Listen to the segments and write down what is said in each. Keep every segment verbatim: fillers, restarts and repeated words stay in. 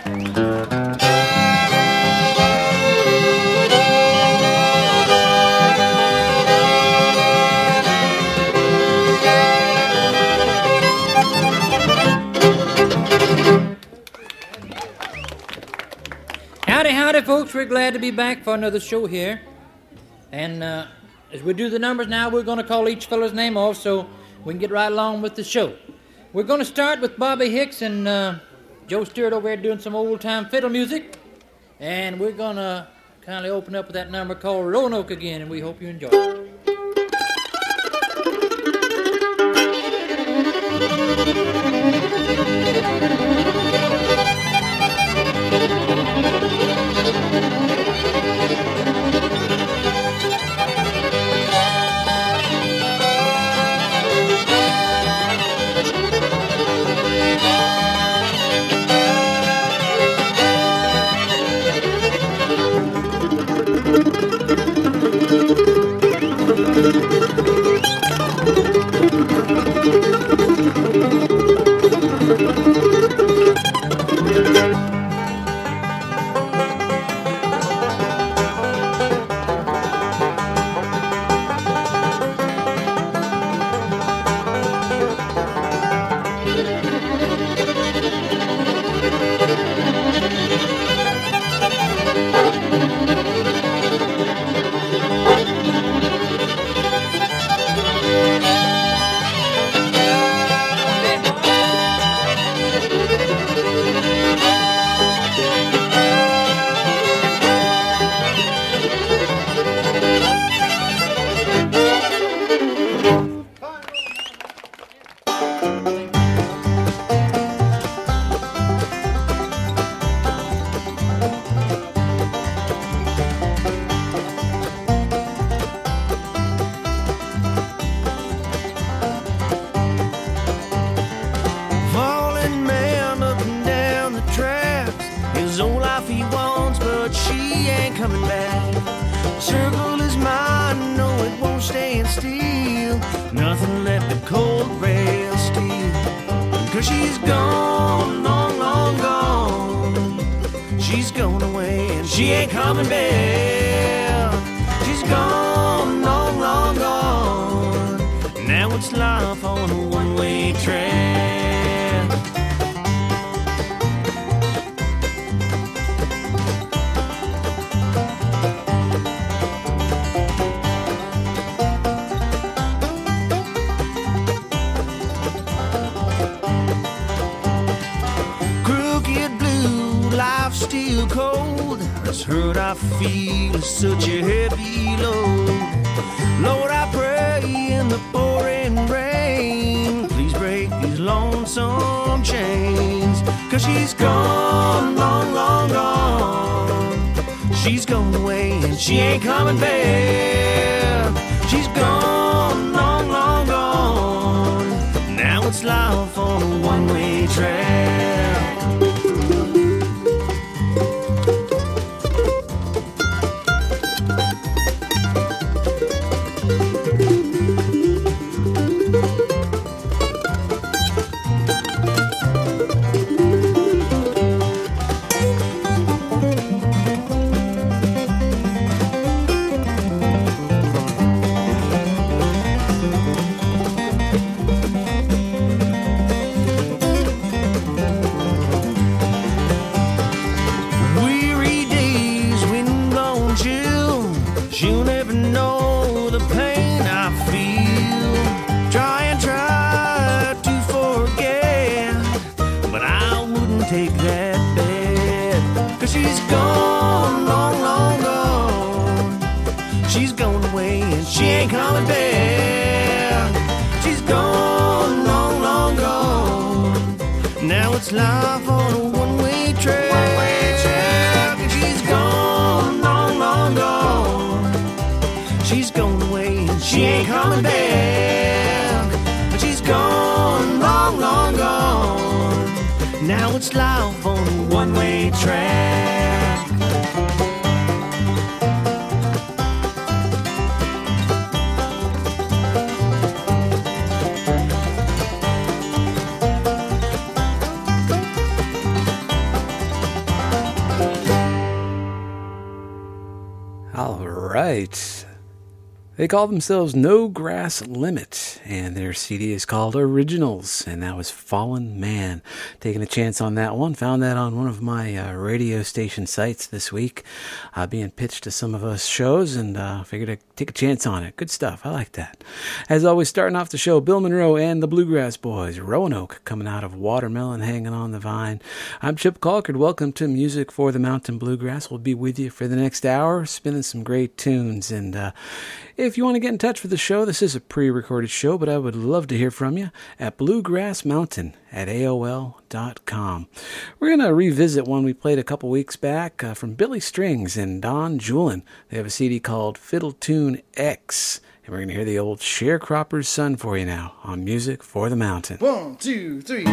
Howdy, howdy, folks. We're glad to be back for another show here. And uh, as we do the numbers now, we're going to call each fellow's name off so we can get right along with the show. We're going to start with Bobby Hicks and uh, Joe Stewart over here doing some old-time fiddle music. And we're going to kindly open up with that number called Roanoke again, and we hope you enjoy it. Such a heavy load. Lord, I pray in the pouring rain, please break these lonesome chains. Cause she's gone, long, long gone. She's gone away and she ain't coming back. She's gone, long, long gone. Now it's life on a one-way track. Life on a one-way track. One-way track. And she's gone, long, long gone. She's gone away and she ain't coming back. And she's gone, long, long gone. Now it's life on a one-way track. All right. They call themselves No Grass Limit, and their C D is called Originals, and that was Fallen Man. Taking a chance on that one. Found that on one of my uh, radio station sites this week, uh, being pitched to some of us shows, and uh, figured I'd take a chance on it. Good stuff. I like that. As always, starting off the show, Bill Monroe and the Bluegrass Boys, Roanoke, coming out of Watermelon Hanging on the Vine. I'm Chip Colkard. Welcome to Music for the Mountain Bluegrass. We'll be with you for the next hour, spinning some great tunes, and uh, if you want to get in touch with the show, this is a pre-recorded show, but I would love to hear from you at bluegrassmountain at A O L dot com. We're going to revisit one we played a couple weeks back uh, from Billy Strings and Don Julin. They have a C D called Fiddle Tune X, and we're going to hear the old Sharecropper's Son for you now on Music for the Mountain. One, two, three.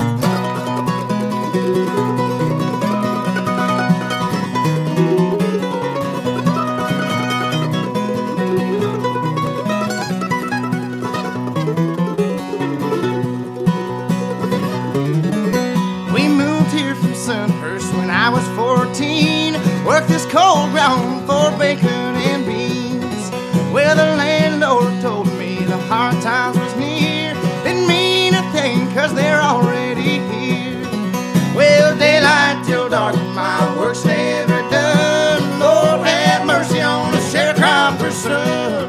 I was fourteen, worked this cold ground for bacon and beans. Well, the landlord told me the hard times was near. Didn't mean a thing, cause they're already here. Well, daylight till dark, my work's never done. Lord have mercy on the sharecropper's son.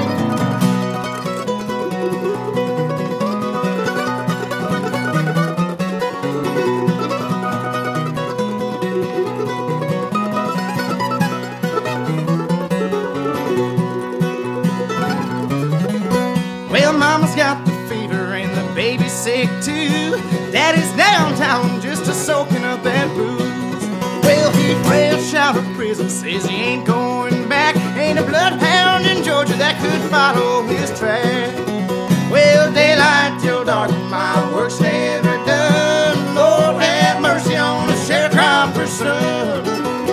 Mama's got the fever and the baby's sick too. Daddy's downtown just a soaking up that booze. Well, he fresh out of prison, says he ain't going back. Ain't a bloodhound in Georgia that could follow his track. Well, daylight till dark, my work's never done. Lord have mercy on the sharecropper's son.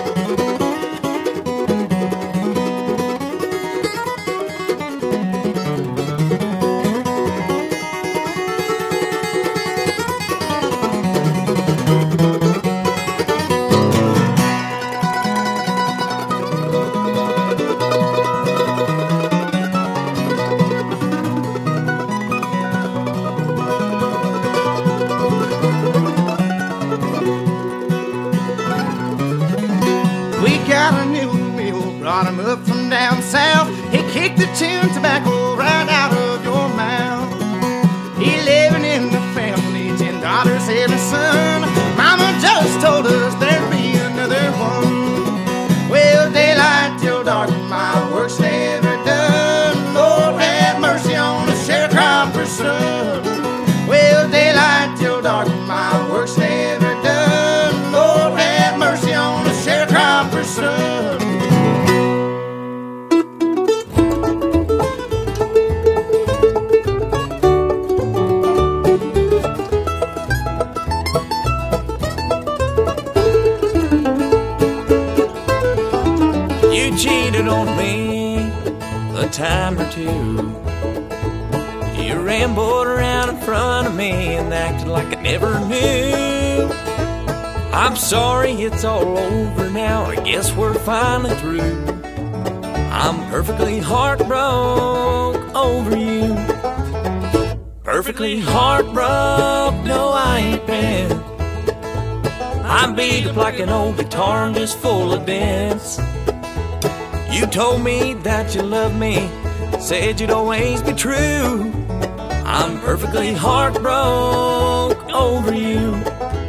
Up from down south, he kicked the chewing tobacco right out of your mouth. Eleven in the family, ten daughters, every son. Mama just told us there'd be another one. Well, daylight till dark, my work's never done. Lord have mercy on the sharecropper's son. Well, daylight till dark, my work's never done. Lord have mercy on the sharecropper's son. On me a time or two. You rambled around in front of me and acted like I never knew. I'm sorry, it's all over now. I guess we're finally through. I'm perfectly heartbroken over you. Perfectly heartbroken, no I ain't been. I'm beat up like an old guitar, I'm just full of dents. You told me that you loved me, said you'd always be true. I'm perfectly heartbroken over you.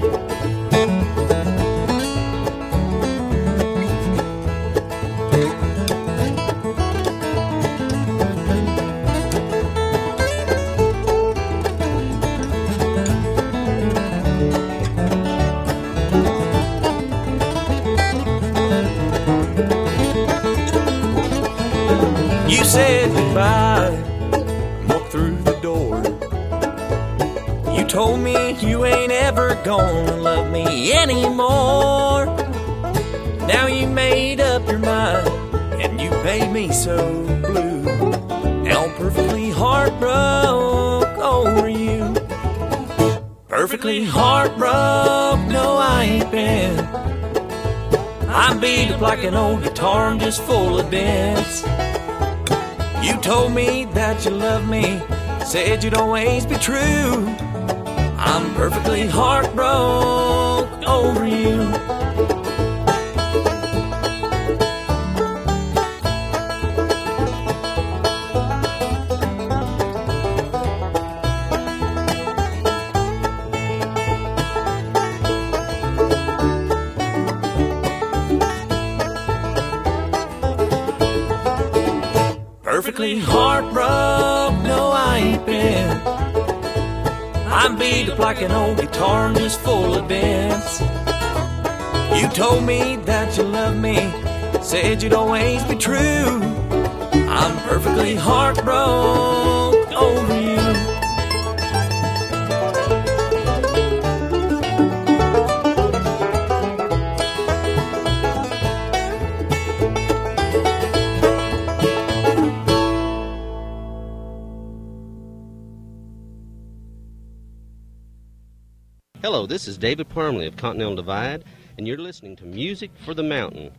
You said goodbye and walked through the door. You told me you ain't ever gonna love me anymore. Now you made up your mind and you made me so blue. Now I'm perfectly heartbroken over you. Perfectly heartbroken, no I ain't been. I'm beat up like an old guitar, I'm just full of dents. You told me that you loved me, said you'd always be true. I'm perfectly heartbroken over you. Perfectly heartbroken, no I ain't been. I'm beat up like an old guitar, I'm just full of dents. You told me that you loved me, said you'd always be true. I'm perfectly heartbroken over you. Hello, this is David Parmley of Continental Divide, and you're listening to Music for the Mountain.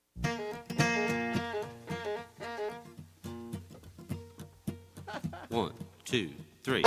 One, two, three.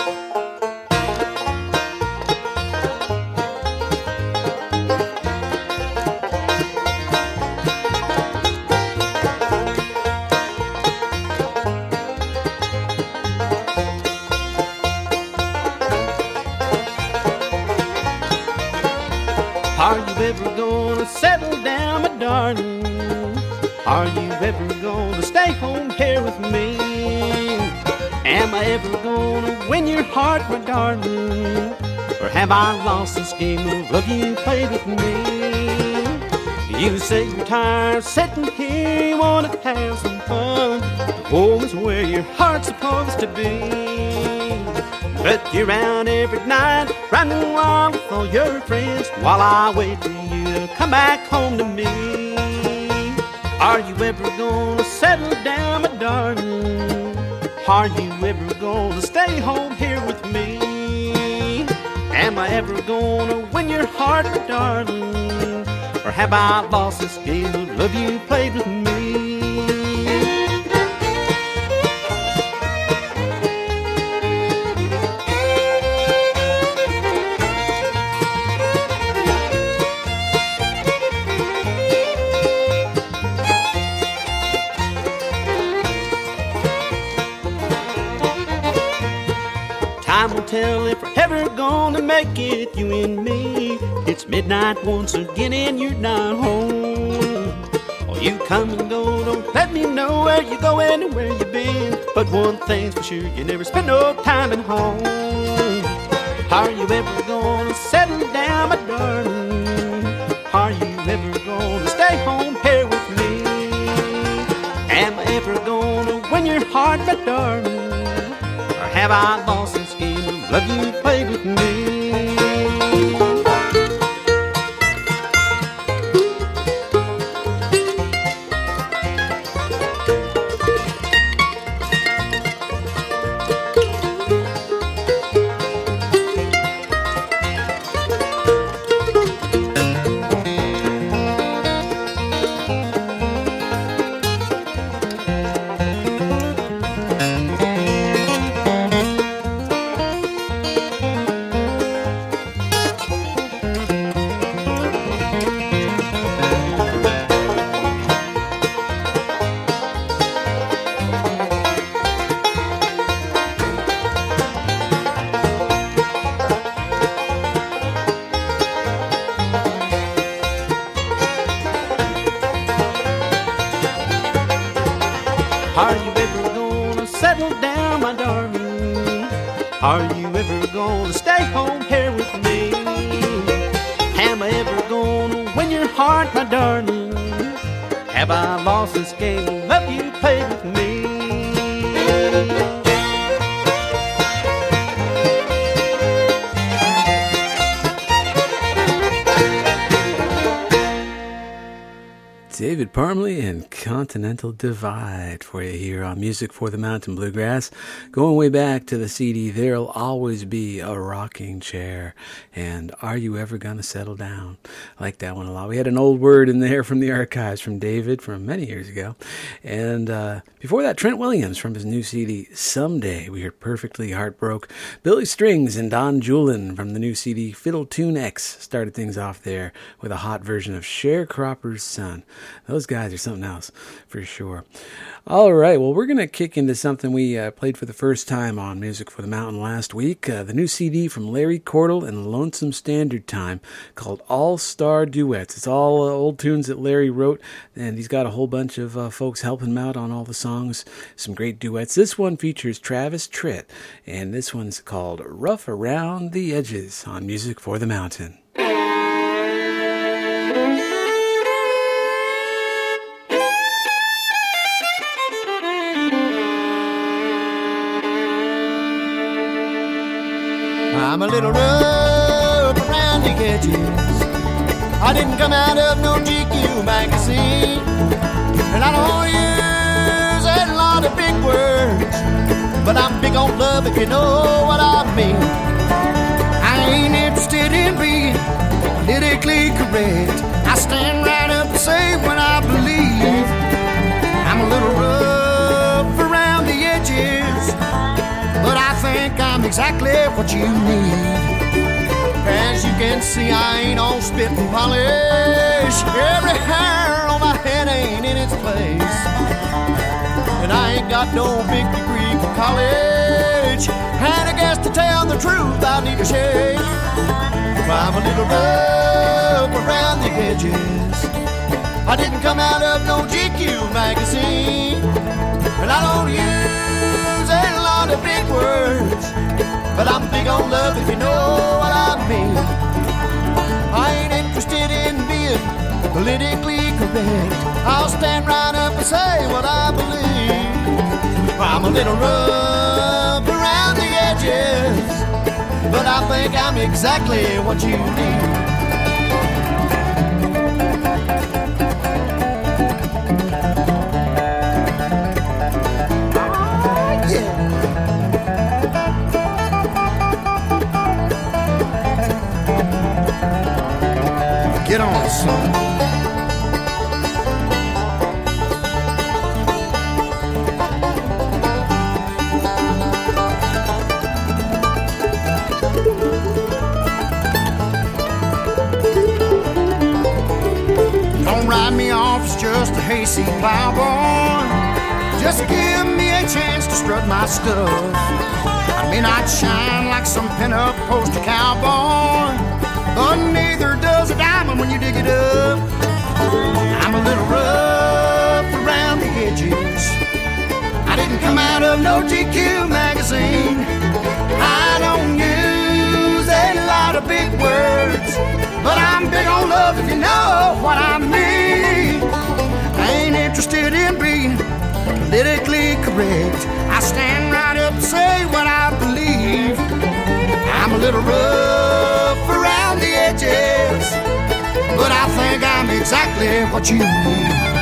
Are you ever gonna settle down, my darling? Are you ever gonna stay home here with me? Am I ever gonna win your heart, my darling? Or have I lost this game of love you played with me? You say you're tired sitting here, you wanna have some fun. Home is where your heart's supposed to be. But you're out every night, running wild with all your friends, while I wait for you to come back home to me. Are you ever gonna settle down, my darling? Are you ever gonna stay home here with me? Am I ever gonna win your heart, my darling? Or have I lost this game of love you played with me? Time will tell if we're ever gonna make it, you and me. It's midnight once again and you're not home. Oh, you come and go, don't let me know where you go and where you been. But one thing's for sure, you never spend no time at home. Are you ever gonna settle down, my darling? Are you ever gonna stay home here with me? Am I ever gonna win your heart, my darling? Or have I lost this game of love you played with me? Are you ever gonna settle down, my darling? Are you ever gonna stay home here with me? Am I ever gonna win your heart, my darling? Have I lost this game of love you played with me? David Parmley and Continental Divide for you here on Music for the Mountain Bluegrass. Going way back to the C D, There'll Always Be a Rocking Chair and Are You Ever Gonna Settle Down? I like that one a lot. We had an old word in there from the archives from David from many years ago. And uh, before that, Trent Williams from his new C D, Someday. We heard Perfectly Heartbroke. Billy Strings and Don Julin from the new C D, Fiddle Tune X, started things off there with a hot version of Sharecropper's Son. Those guys are something else, for sure. All right, well, we're going to kick into something we uh, played for the first time on Music for the Mountain last week. Uh, the new C D from Larry Cordell and Lonesome Standard Time called All-Star Duets. It's all uh, old tunes that Larry wrote, and he's got a whole bunch of uh, folks helping him out on all the songs. Some great duets. This one features Travis Tritt, and this one's called Rough Around the Edges on Music for the Mountain. I'm a little rough around the edges. I didn't come out of no G Q magazine, and I don't use a lot of big words, but I'm big on love if you know what I mean. I ain't interested in being politically correct. I stand right up and say what I believe. I'm a little rough around the edges, but I think I'm exactly what you need. As you can see, I ain't all spit and polish. Every hair on my head ain't in its place, and I ain't got no big degree from college. And I guess to tell the truth, I need a shave. I'm a little rough around the edges. I didn't come out of no G Q magazine, and I don't use a lot of big words, but I'm big on love if you know what I mean. I ain't interested in being politically correct. I'll stand right up and say what I believe. I'm a little rough around the edges, but I think I'm exactly what you need. Get on, son. Don't write me off as just a hayseed plowboy. Just give me a chance to strut my stuff. I may not shine like some pin-up poster cowboy, but neither does a diamond when you dig it up. I'm a little rough around the edges. I didn't come out of no G Q magazine. I don't use a lot of big words, but I'm big on love if you know what I mean. I ain't interested in being politically correct. I stand right up and say what I believe. I'm a little rough around the edges, but I think I'm exactly what you need.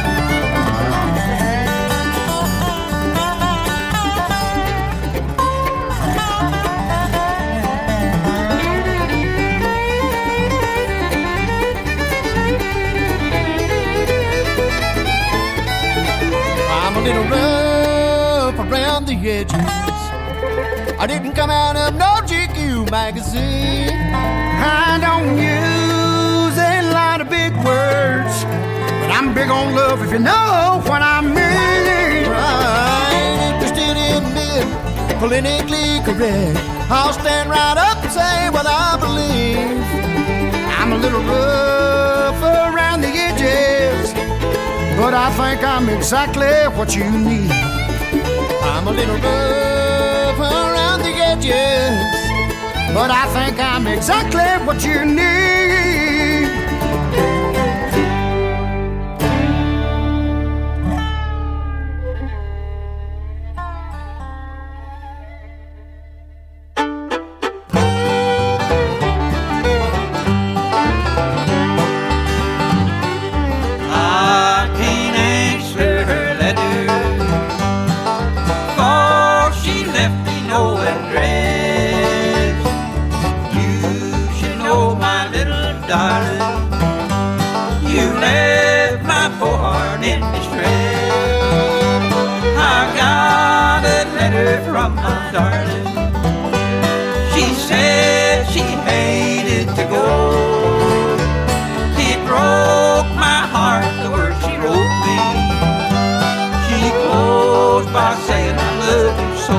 I'm a little rough around the edges. I didn't come out of no G Q magazine. I don't use a lot of big words, but I'm big on love if you know what I mean. I ain't interested in being politically correct. I'll stand right up and say what I believe. I'm a little rough around the edges, but I think I'm exactly what you need. I'm a little rough around the edges, but I think I'm exactly what you need. I You left my poor heart in distress. I got a letter from my darling. She said she hated to go. It broke my heart, the words she wrote me. She closed by saying I love you so.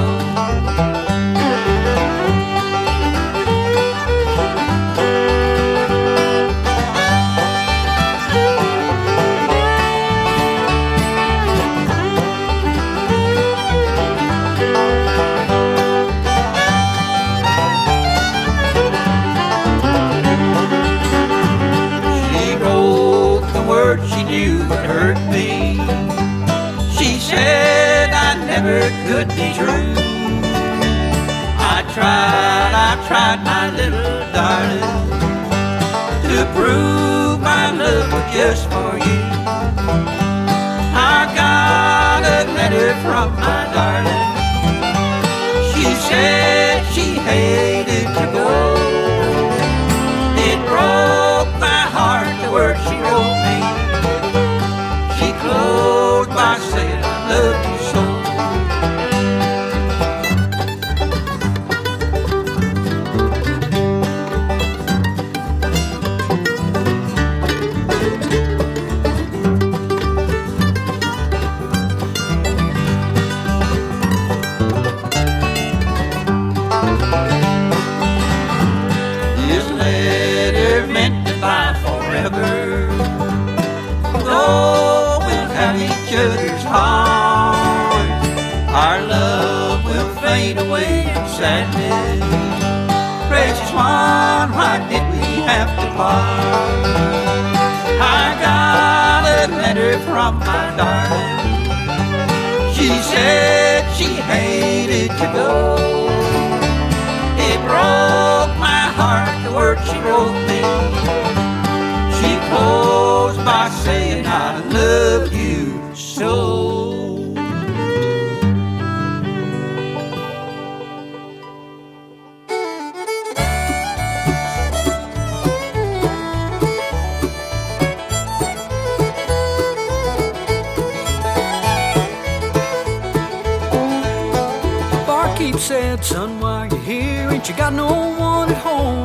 She knew would hurt me. She said I never could be true. I tried, I tried, my little darling, to prove my love was just for you. I got a letter from my darling. She said she hated to go. It broke my heart, the words she wrote me. Closed by saying I love you so. This letter meant goodbye forever. Though have each other's hearts, our love will fade away in sadness. Precious one, why did we have to part? I got a letter from my darling. She said she hated to go. It broke my heart, the words she wrote me. She closed by saying I love you so. Barkeep said, son, while you're here, ain't you got no one at home?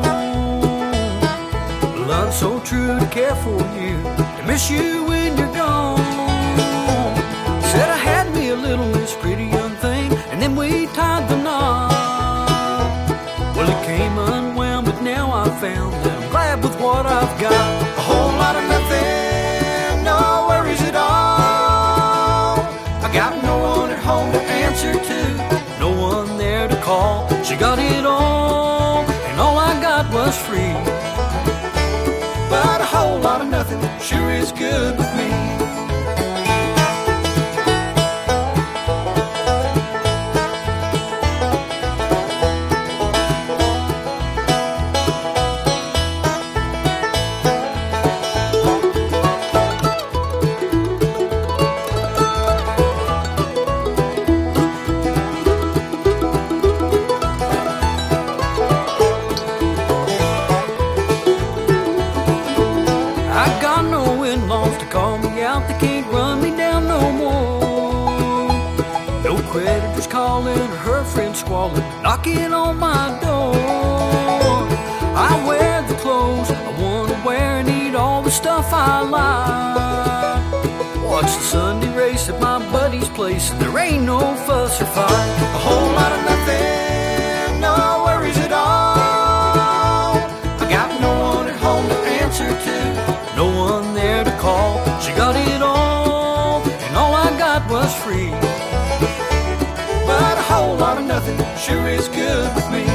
Love so true to care for you, to miss you when you're gone. Said I had me a little, this pretty young thing, and then we tied the knot. Well, it came unwound, but now I found that I'm glad with what I've got. A whole lot of nothing, no worries at all. I got no one at home to answer to, no one there to call. She got it all, and all I got was free. But a whole lot of nothing sure is good with me. They can't run me down no more. No creditors calling or her friends squalling, knocking on my door. I wear the clothes I want to wear and eat all the stuff I like. Watch the Sunday race at my buddy's place, and there ain't no fuss or fight. A whole lot of nothing, no worries at all. I got no one at home to answer to, no one there to call. She got it all, and all I got was free. But a whole lot of nothing sure is good with me.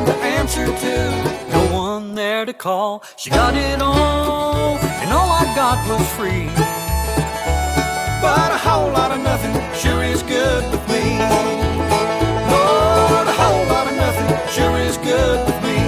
Call. She got it all, and all I got lot was free. But a whole lot of nothing sure is good with me. Lord, a whole lot of nothing sure is good with me.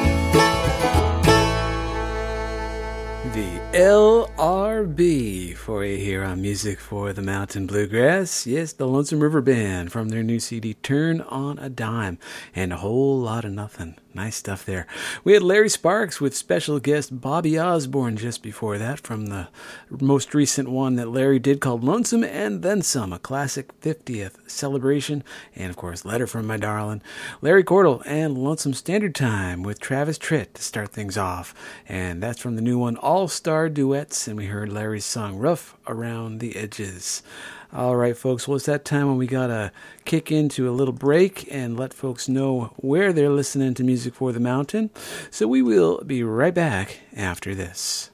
The L R B for you here on Music for the Mountain Bluegrass. Yes, the Lonesome River Band from their new C D, Turn on a Dime, and a whole lot of nothing. Nice stuff there. We had Larry Sparks with special guest Bobby Osborne just before that from the most recent one that Larry did called Lonesome and Then Some, a classic fiftieth celebration. And, of course, Letter from My Darling. Larry Cordell and Lonesome Standard Time with Travis Tritt to start things off. And that's from the new one, All-Star Duets. And we heard Larry's song, Rough Around the Edges. All right, folks, well, it's that time when we got to kick into a little break and let folks know where they're listening to Music for the Mountain. So we will be right back after this.